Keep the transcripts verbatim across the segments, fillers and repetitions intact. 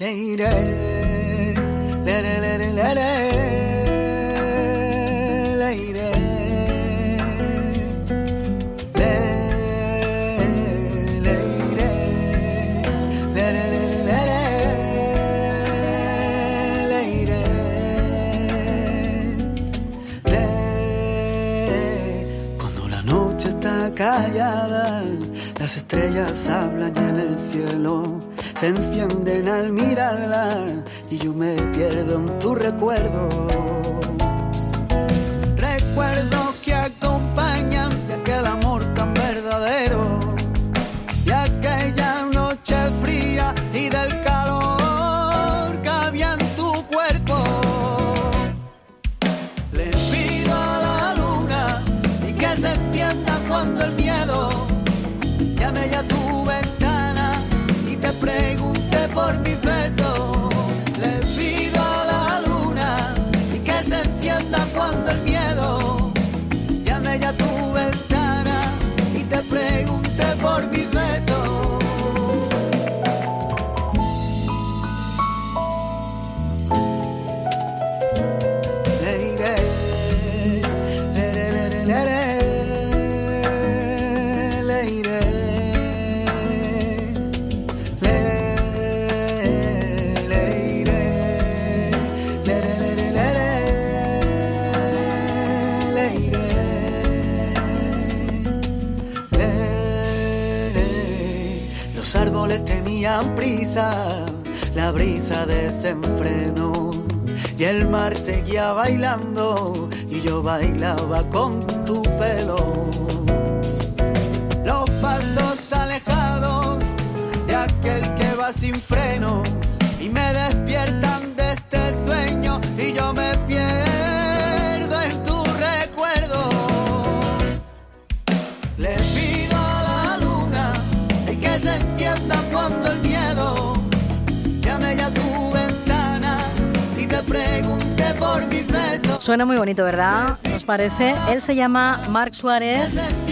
Leire, lere, lere, lere, leire, le, leire, lere, lere, lere, leire, le. Cuando la noche está callada, las estrellas hablan y en el cielo se encienden al mirarla y yo me pierdo en tu recuerdo. Recuerdos que acompañan de aquel amor tan verdadero y aquella noche fría y del calor que había en tu cuerpo. Le pido a la luna y que se encienda cuando el miedo llame ya tu ventana y te pregunte por mis besos. Le pido a la luna y que se encienda cuando el miedo llame ya tu ventana y te pregunte por mis besos. Leire, lere, lere, lere, leire. Los árboles tenían prisa, la brisa desenfrenó y el mar seguía bailando y yo bailaba con tu pelo. Los pasos alejados de aquel que va sin freno y me despiertan de este sueño y yo me pierdo en tu recuerdo. Le pido a la luna y que se encienda cuando el miedo llame ya tu ventana y te pregunte por mis besos. Suena muy bonito, ¿verdad? ¿Os parece? Él se llama Marc Suárez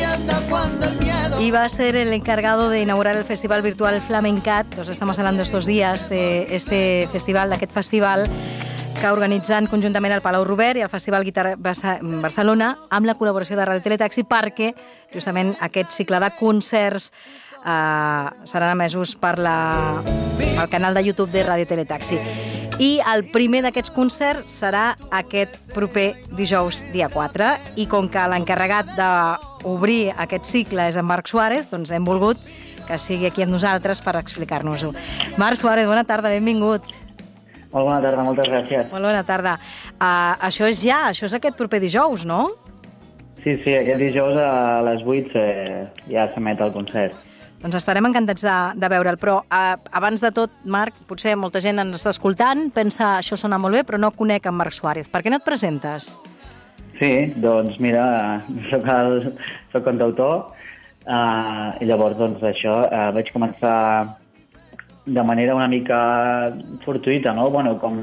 y va a ser el encargado de inaugurar el festival virtual Flamencat. Os estamos hablando estos días de este festival, d'aquest festival que organitzen conjuntament el Palau Robert i el Festival Guitar Barcelona amb la col·laboració de Radio Teletaxi, perquè justament aquest cicle de concerts eh, seran emesos per la, pel canal de YouTube de Radio Teletaxi. I el primer d'aquests concerts serà aquest proper dijous, dia quatre, i com que l'encarregat d'obrir aquest cicle és en Marc Suárez, doncs hem volgut que sigui aquí amb nosaltres per explicar-nos-ho. Marc Suárez, bona tarda, benvingut. Molt bona tarda, moltes gràcies. Molt bona tarda. Uh, això és ja, això és aquest proper dijous, no? Sí, sí, aquest dijous a les vuit eh, ja s'emet el concert. Doncs estarem encantats de, de veure'l, però uh, abans de tot, Marc, potser molta gent ens està escoltant, pensa això sona molt bé, però no conec en Marc Suárez. Per què no et presentes? Sí, doncs mira, soc, el, soc cantautor uh, i llavors doncs això, uh, vaig començar de manera una mica fortuïta, no? Bueno, com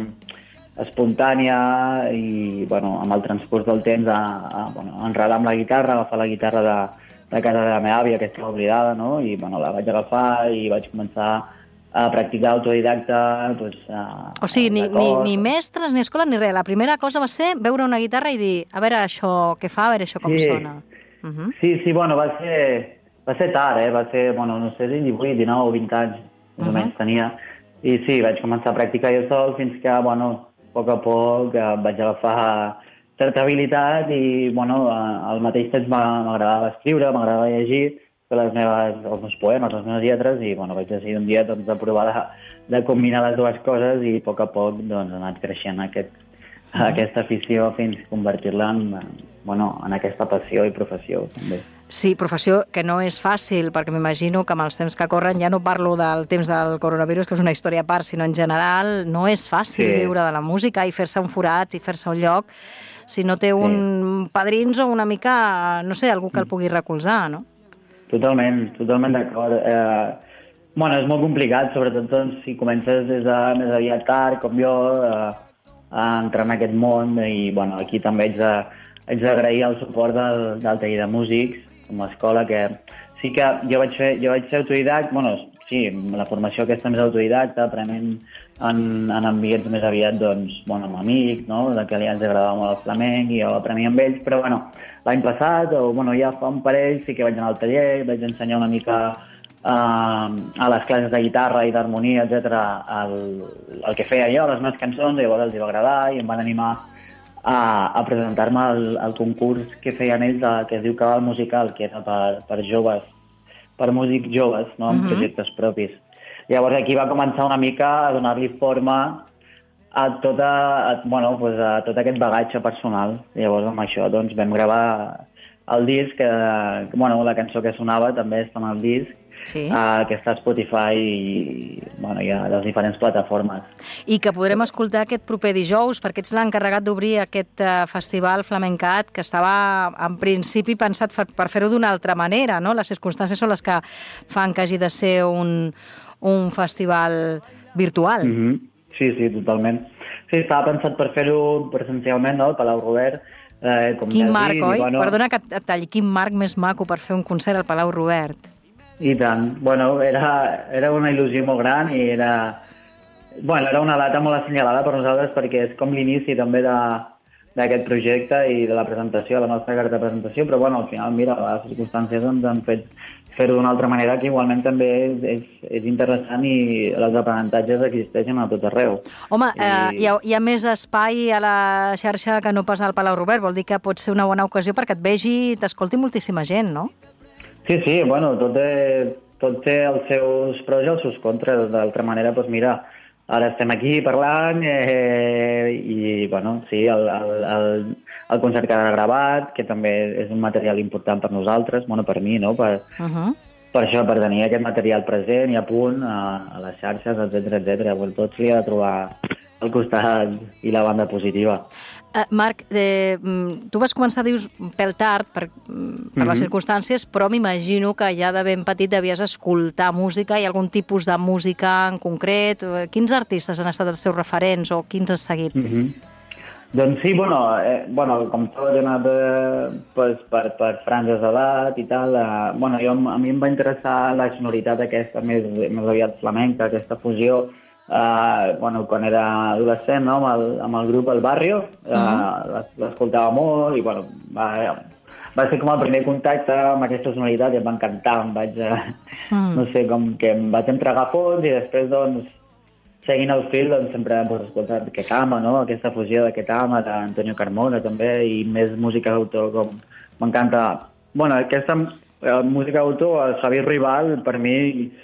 espontània i, bueno, amb el transcurs del temps a, a bueno, enredar amb la guitarra, agafar la guitarra de, de casa de la meva àvia, que estava oblidada, no? I, bueno, la vaig agafar i vaig començar a practicar autodidacta, doncs... A, o sigui, ni, ni, ni mestres, ni escola, ni res. La primera cosa va ser veure una guitarra i dir, a veure això què fa, a veure això com sí. sona. Uh -huh. Sí, sí, bueno, va ser, va ser tard, eh? Va ser, bueno, no sé, divuit, dinou, vint anys. Més o menys tenia. I sí, vaig començar a practicar jo sol fins que, bueno, a poc a poc eh, vaig agafar certa habilitat i, bueno, al mateix temps m'agradava escriure, m'agradava llegir, fer les meves, els meus poemes, les meves lletres i, bueno, vaig decidir un dia doncs, de provar de, de combinar les dues coses i a poc a poc doncs, ha anat creixent aquest, uh-huh. aquesta afició fins a convertir-la en, bueno, en aquesta passió i professió, també. Sí, professió que no és fàcil, perquè m'imagino que amb els temps que corren, ja no parlo del temps del coronavirus, que és una història a part, sinó en general no és fàcil sí. viure de la música i fer-se un forat i fer-se un lloc si no té un sí. padrins o una mica, no sé, algú que el pugui recolzar, no? Totalment, totalment d'acord. Eh, bueno, és molt complicat, sobretot doncs, si comences des de més aviat tard, com jo, eh, a entrar en aquest món i, bueno, aquí també haig de, haig d'agrair el suport del, del taller de músics, com a escola, que sí que jo vaig fer, jo vaig ser autodidact, bueno, sí, la formació aquesta més autodidacta, aprenent en, en ambients més aviat, doncs, bueno, amb amics, no?, de que li ens agradava molt el flamenc i jo aprenia amb ells, però, bueno, l'any passat, o, bueno, ja fa un parell, sí que vaig anar al taller, vaig ensenyar una mica uh, a les classes de guitarra i d'harmonia, etcètera, el, el que feia jo, les meves cançons, i llavors els hi va agradar i em van animar a, a presentar-me al, al concurs que feien ells, de, que es diu Cabal Musical, que era per, per joves, per músics joves, no?, amb uh-huh. projectes propis. Llavors aquí va començar una mica a donar-li forma a, tota, a, bueno, pues a tot aquest bagatge personal. Llavors amb això doncs, vam gravar el disc, que, bueno, la cançó que sonava també està en el disc, sí. uh, que està a Spotify i bueno, hi ha les diferents plataformes. I que podrem escoltar aquest proper dijous, perquè ets l'encarregat d'obrir aquest uh, festival Flamencat, que estava en principi pensat per, per fer-ho d'una altra manera, no? Les circumstàncies són les que fan que hagi de ser un, un festival virtual. Mm-hmm. Sí, sí, totalment. Sí, estava pensat per fer-ho presencialment, no?, al Palau Robert. Eh, com quin marc, dit, oi? Bueno... Perdona que et talli, quin marc més maco per fer un concert al Palau Robert. I tant. Bueno, era, era una il·lusió molt gran i era... Bueno, era una data molt assenyalada per nosaltres perquè és com l'inici també de, d'aquest projecte i de la presentació, la nostra carta de presentació, però bueno, al final, mira, les circumstàncies ens han fet fer-ho d'una altra manera que igualment també és, és, és interessant i els aprenentatges existeixen a tot arreu. Home, I... eh, hi, ha, hi ha més espai a la xarxa que no pas al Palau Robert, vol dir que pot ser una bona ocasió perquè et vegi i t'escolti moltíssima gent, no? Sí, sí, bueno, tot té, tot té els seus pros i els seus contres. D'altra manera, doncs mira, ara estem aquí parlant eh, i, bueno, sí, el, el, el, el concert quedarà gravat, que també és un material important per nosaltres, bueno, per mi, no?, per, uh-huh. per això, per tenir aquest material present i a punt a, a les xarxes, etcètera, etcètera. Bueno, tots li ha de trobar el costat i la banda positiva. Uh, Marc, eh, tu vas començar, dius, pel tard, per, per mm-hmm. les circumstàncies, però m'imagino que ja de ben petit devies escoltar música i algun tipus de música en concret. Quins artistes han estat els teus referents o quins has seguit? Mm-hmm. Doncs sí, bueno, eh, bueno com tot he anat eh, pues, per, per franges d'edat i tal. Eh, bueno, jo, a mi em va interessar la sonoritat aquesta més, més aviat flamenca, aquesta fusió. Uh, bueno, quan era adolescent, no?, amb, el, amb el grup El Barrio, uh, uh-huh. l'escoltava molt i bueno, va, va ser com el primer contacte amb aquesta sonoritat i em va encantar, em vaig, uh, uh-huh. no sé, com que em vaig entregar a fons i després, doncs, seguint el fil, doncs, sempre hem pues, escoltat Ketama, no?, aquesta fusió de Ketama, d'Antonio Carmona, també, i més música d'autor, com m'encanta. Bueno, aquesta uh, música d'autor, el Javier Ruibal, per mi...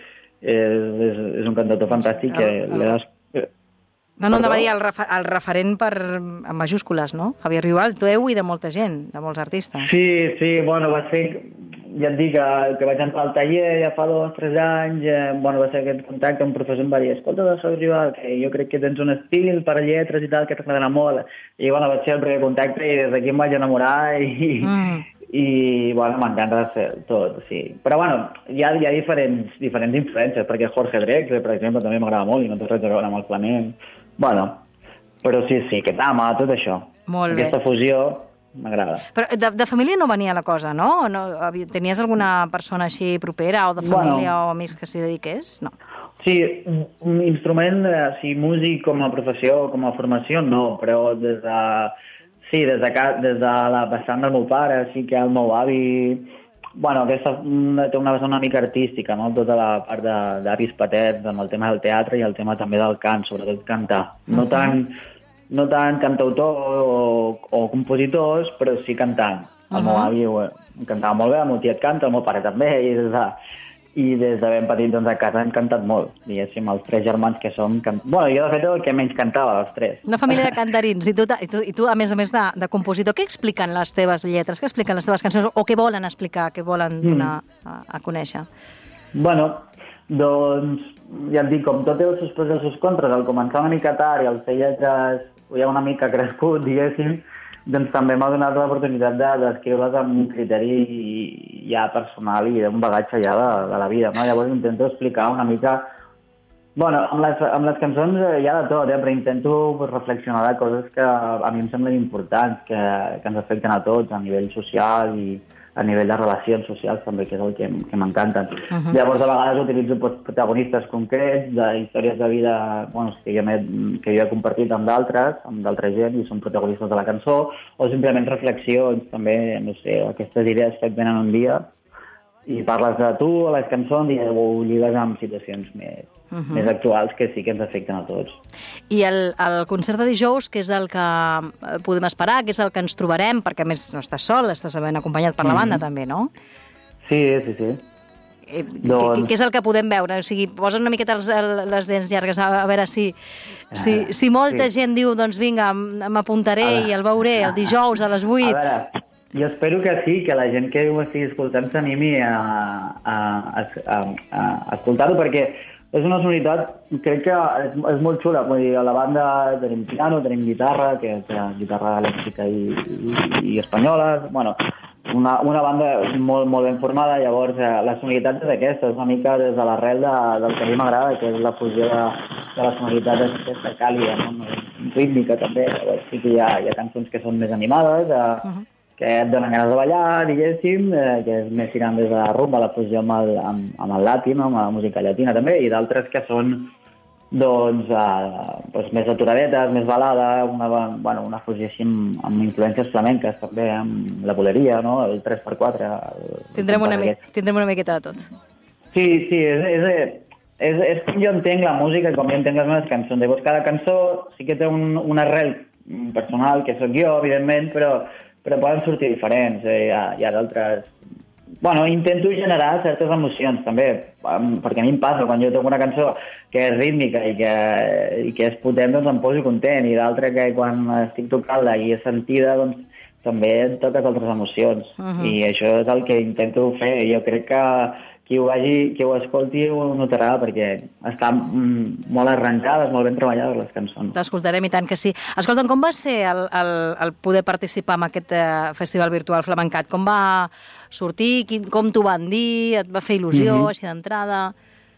És, és, és un cantautor fantàstic que el, el... l'he des... No, no, anava a dir el, refer, el referent per, amb majúscules, no? Javier Ruibal, teu i de molta gent, de molts artistes. Sí, sí, bueno, va ser, ja et dic, que, que vaig entrar al taller ja fa dos, tres anys, eh, bueno, va ser aquest contacte amb un professor em va dir, escolta, de Javier Ruibal, que jo crec que tens un estil per lletres i tal, que t'agradarà molt. I, bueno, va ser el primer contacte i des d'aquí em vaig enamorar i... Mm. I, bueno, m'encanta tot, sí. Però, bueno, hi ha, hi ha diferents, diferents influències, perquè Jorge Drexler, per exemple, també m'agrada molt i no té res a veure amb el flamenc. Bueno, però sí, sí, Ketama, tot això. Molt bé. Aquesta fusió m'agrada. Però de, de família no venia la cosa, no? no? Tenies alguna persona així propera o de família bueno, o amics que s'hi dediqués? No. Sí, un instrument, o sigui, músic com a professió, com a formació, no, però des de... Sí, des de, des de la vessant del meu pare, sí que el meu avi... Bueno, aquesta té una vessant una mica artística, no?, tota la part d'avis patets, amb el tema del teatre i el tema també del cant, sobretot cantar. No tant, no tant cantautor o, o compositors, però sí cantant. El uh-huh. meu avi ho, cantava molt bé, el meu tiet canta, el meu pare també, i des de, i des de ben petit doncs, a casa hem cantat molt. Diguéssim, els tres germans que som... Can... Bueno, jo de fet el que menys cantava, els tres. Una família de cantarins. I tu, i tu, i tu a més a més, de, de compositor, què expliquen les teves lletres? Què expliquen les teves cançons? O què volen explicar, què volen donar mm. a, a conèixer? Bueno, doncs, ja et dic, com tot té els seus pros i els seus contres, al començar una mica tard i el fer lletres ja una mica crescut, diguéssim, doncs també m'ha donat l'oportunitat d'escriure-les amb un criteri ja personal i un bagatge ja de, de la vida, no? Llavors intento explicar una mica... Bueno, amb les, amb les cançons hi ha de tot, eh? Però intento reflexionar de coses que a mi em semblen importants, que, que ens afecten a tots a nivell social i a nivell de relacions socials també, que és el que, que m'encanten. Uh -huh. Llavors, a vegades utilitzo protagonistes concrets d'històries de vida bueno, que, jo que jo he compartit amb d'altres, amb d'altra gent, i són protagonistes de la cançó, o simplement reflexions, també, no sé, aquestes idees que et venen un dia, i parles de tu a les cançons i ho lligues amb situacions més, uh -huh. més actuals que sí que ens afecten a tots. I el, el concert de dijous, que és el que podem esperar, que és el que ens trobarem, perquè a més no estàs sol, estàs ben acompanyat per la banda, mm -hmm. també, no? Sí, sí, sí. Eh, doncs... Què és el que podem veure? O sigui, posa una miqueta les, les dents llargues a, a veure si, si, si molta sí. gent diu, doncs vinga, m'apuntaré i el veuré el dijous a les vuit. A veure, jo espero que sí, que la gent que ho estigui escoltant s'animi a, a, a, a, a escoltar-ho, perquè és una sonoritat, crec que és, és molt xula. Vull dir, a la banda tenim piano, tenim guitarra, que és guitarra elèctrica i, i, i espanyola. Bueno, una, una banda molt, molt ben formada. Llavors, eh, la sonoritat és aquesta, és una mica des de l'arrel de, del que a mi m'agrada, que és la fusió de, de la sonoritat aquesta càlida, no? Rítmica també. Llavors, sí que hi ha, hi ha cançons que són més animades, eh, uh -huh. que et donen ganes de ballar, diguéssim, eh, que és més tirant des de la rumba, la fusió amb el, amb, amb el làtin, amb la música llatina també, i d'altres que són doncs, eh, doncs més aturadetes, més balada, una, bueno, una fusió així amb, amb influències flamenques també, amb la boleria, no? El tres per quatre. El, tindrem, una mi tindrem una miqueta de tot. Sí, sí, és, és, és, és com jo entenc la música, com jo entenc les meves cançons. Llavors, cada cançó sí que té un, un arrel personal, que sóc jo, evidentment, però però poden sortir diferents, eh? hi ha, hi ha d'altres... Bueno, intento generar certes emocions, també, perquè a mi em passa, quan jo toco una cançó que és rítmica i que, i que és potent, doncs em poso content, i d'altra que quan estic tocant-la i és sentida, doncs també et toques altres emocions, uh -huh. i això és el que intento fer. Jo crec que qui ho, vagi, qui ho escolti ho notarà, perquè estan mm, molt arrencades, molt ben treballades les cançons. T'escoltarem, i tant que sí. Escolta'm, com va ser el, el, el poder participar en aquest uh, festival virtual Flamencat? Com va sortir? Quin, com t'ho van dir? Et va fer il·lusió, mm -hmm. així d'entrada?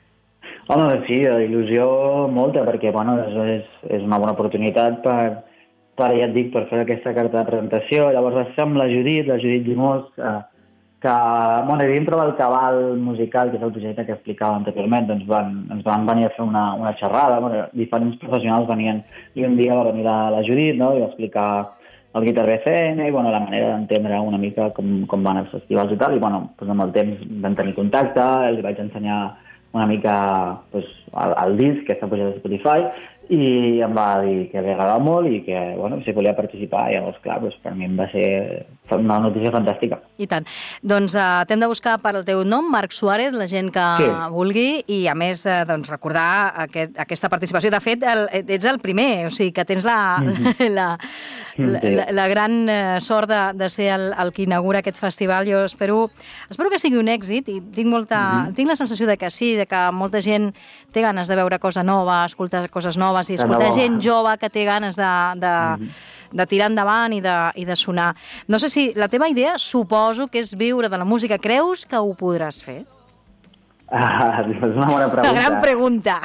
Home, sí, il·lusió molta, perquè bueno, és, és una bona oportunitat per, per, ja et dic, per fer aquesta carta de presentació. Llavors va ser amb la Judit, la Judit Llimós, eh, que, bueno, dintre del cabal musical, que és el projecte que explicava anteriorment, doncs van, ens van venir a fer una, una xerrada, bueno, diferents professionals venien, i un dia va venir la, la Judit, no?, i va explicar el Guitar B C N, i bueno, la manera d'entendre una mica com, com van els festivals i tal, i bueno, doncs amb el temps vam tenir contacte, els vaig ensenyar una mica pues, el, el disc que està pujat a Spotify, i em va dir que li agradava molt i que, bueno, si volia participar, i llavors, clar, doncs, per mi em va ser una notícia fantàstica. I tant. Doncs uh, t'hem de buscar per el teu nom, Marc Suárez, la gent que sí. vulgui, i a més, uh, doncs, recordar aquest, aquesta participació. De fet, el, ets el primer, o sigui, que tens la, mm-hmm. la, la, sí. la, la gran uh, sort de, de ser el, el que inaugura aquest festival. Jo espero, espero que sigui un èxit, i tinc, molta, mm-hmm. tinc la sensació de que sí, de que molta gent té ganes de veure cosa nova, escoltar coses noves, i escoltar gent jove que té ganes de, de, mm-hmm. de tirar endavant i de, i de sonar. No sé si la teva idea, suposo que és viure de la música. Creus que ho podràs fer? Ah, és una bona pregunta. La gran pregunta.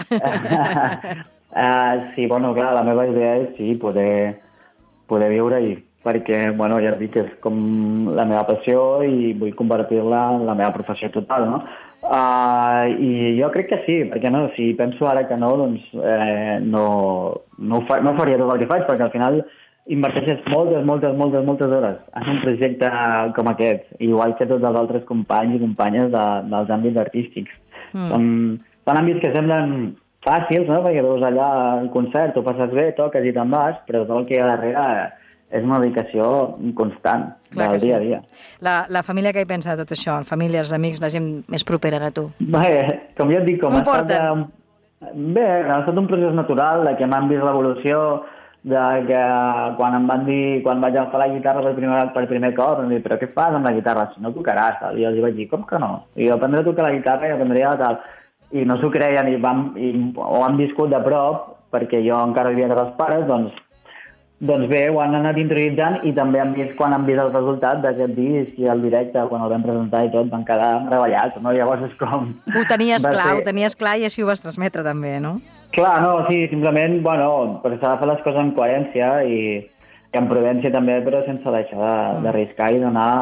uh, sí, bueno, clar, la meva idea és sí, poder, poder viure-hi, perquè, bueno, ja dic que és com la meva passió i vull convertir-la en la meva professió total, no? Uh, I jo crec que sí, perquè no, si penso ara que no, doncs eh, no, no, fa, no faria tot el que faig, perquè al final inverteixes moltes, moltes, moltes, moltes hores en un projecte com aquest, igual que tots els altres companys i companyes de, dels àmbits artístics. Mm. Són, són àmbits que semblen fàcils, no?, perquè veus allà el concert, ho passes bé, toques i te'n vas, però tot el que hi ha darrere és una dedicació constant. Clar del dia a dia. Sí. La, la família, què hi pensa de tot això? La família, els amics, la gent més propera a tu? Bé, com jo et dic, com ha estat, de, bé, ha estat un procés natural, de que m'han vist l'evolució, de que quan em van dir, quan vaig agafar la guitarra per primer, per primer cop, em van dir, però què fas amb la guitarra? Si no tocaràs, tal. I els vaig dir, com que no? I jo aprendré a tocar la guitarra i aprendré a tal. I no s'ho creien, i, van, i ho han viscut de prop, perquè jo encara vivia amb els pares, doncs Doncs bé, ho han anat interioritzant, i també han vist, quan han vist el resultat d'aquest disc i el directe, quan el vam presentar i tot, van quedar meravellats, no? Llavors és com... Ho tenies clar, ser... ho tenies clar, i així ho vas transmetre també, no? Clar, no, sí, simplement, bueno, perquè s'ha de fer les coses amb coherència i, i amb prudència també, però sense deixar d'arriscar i donar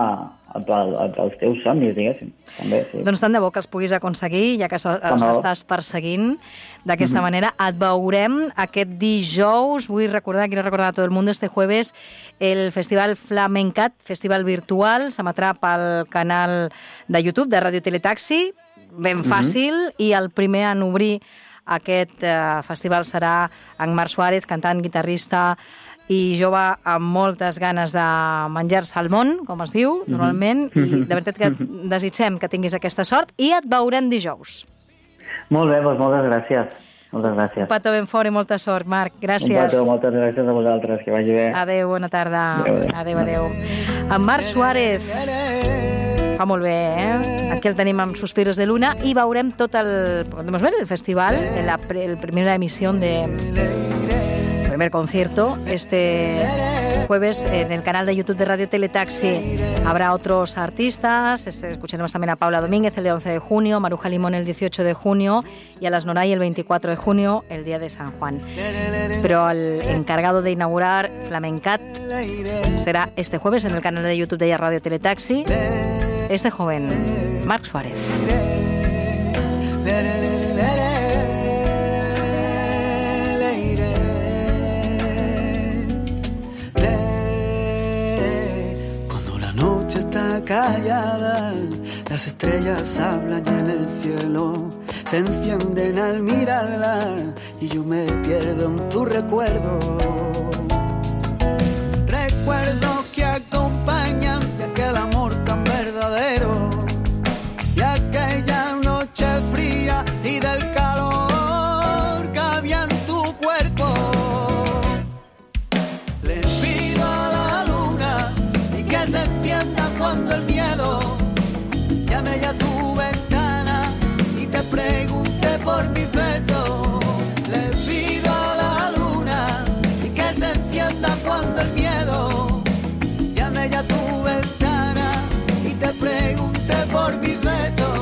als teus somnis, diguéssim. També, sí. Doncs tant de bo que els puguis aconseguir, ja que els no. estàs perseguint d'aquesta mm-hmm. manera. Et veurem aquest dijous, vull recordar, quiero recordar a tot el món, este jueves, el Festival Flamencat, festival virtual, s'emetrà pel canal de YouTube de Radio Teletaxi, ben fàcil, mm-hmm. i el primer en obrir aquest eh, festival serà en Marc Suárez, cantant, guitarrista i jove amb moltes ganes de menjar-se al món, com es diu, mm-hmm. normalment, i de veritat que desitgem que tinguis aquesta sort i et veurem dijous. Molt bé, doncs moltes gràcies. Moltes gràcies. Un petó ben fort i molta sort, Marc. Gràcies. Un petó, moltes gràcies a vosaltres, que vagi bé. Adéu, bona tarda. Adéu, adéu. adéu. En Marc Suárez. Fa molt bé, eh? Aquí el tenim amb Suspiros de Luna i veurem tot el, podemos ver el festival, la, el primera emisión de el primer concierto este jueves en el canal de YouTube de Radio Teletaxi. Habrá otros artistas, escucharemos también a Paula Domínguez el día once de junio, Maruja Limón el dieciocho de junio y a las Noray el veinticuatro de junio, el día de San Juan. Pero el encargado de inaugurar Flamencat será este jueves en el canal de YouTube de Radio Teletaxi. Este joven, Marc Suárez. Cuando la noche está callada, las estrellas hablan y en el cielo se encienden al mirarla y yo me pierdo en tu recuerdo. Recuerdos que acompañan de aquel amor tan verdadero y aquella noche fría y del calor que había en tu cuerpo. Le pido a la luna y que se encienda cuando el miedo llame ya a tu ventana y te pregunte por mis besos. Le pido a la luna y que se encienda cuando el miedo llame ya a tu ventana y te pregunte por mis besos.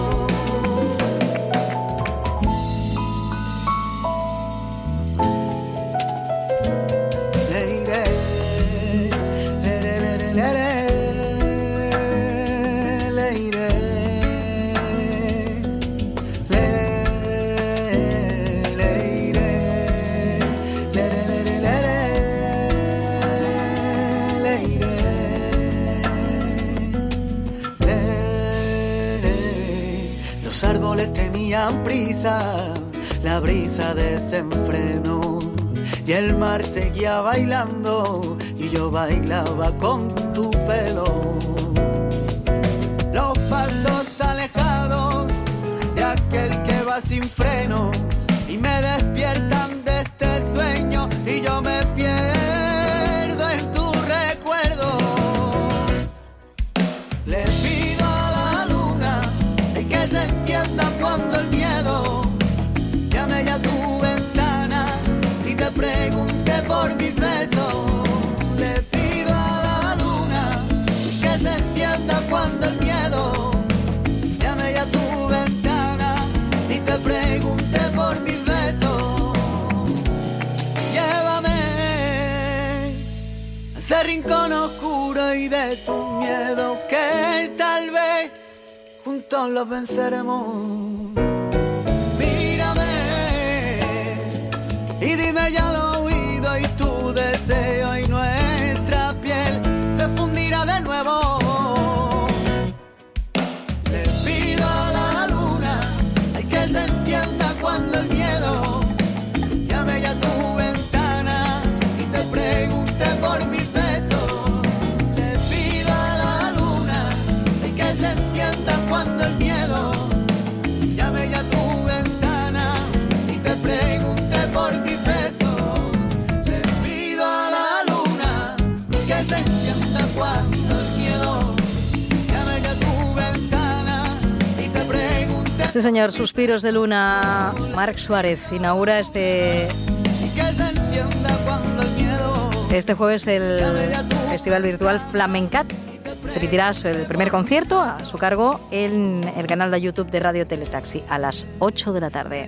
Le iré, le, le, le, le, le, le, le iré, le, le iré, le, le, le, le, le, le iré. Los árboles tenían prisa, la brisa desenfrenó y el mar seguía bailando y yo bailaba con tu pelo. Los pasos alejados de aquel que va sin freno y me despiertan de este sueño y yo me pierdo en tu recuerdo. Le pido a la luna y que se encienda cuando el miedo llame ya a tu ventana y te pregunte por mis besos. Le pido a la luna y que se encienda cuando el miedo llame ya a tu ventana y te pregunte por mis besos. Llévame a ese rincón oscuro y de tu miedo que tal vez juntos los venceremos. Mírame y dime ya lo oído y tu deseo y nuestra piel se fundirá de nuevo. Le pido a la luna ay, que se encienda cuando el miedo llame ya a tu ventana y te pregunte por mis besos. Le pido a la luna ay, que se encienda cuando el miedo llame ya a tu ventana y te pregunte por mis besos. Le pido a la luna que se encienda cuando el miedo llame ya a tu ventana y te pregunte. Sí, señor, Suspiros de Luna. Marc Suárez inaugura este Y que se encienda cuando el miedo este jueves el Festival Virtual Flamencat. Se emitirá el primer concierto a su cargo en el canal de YouTube de Radio Teletaxi a las ocho de la tarde.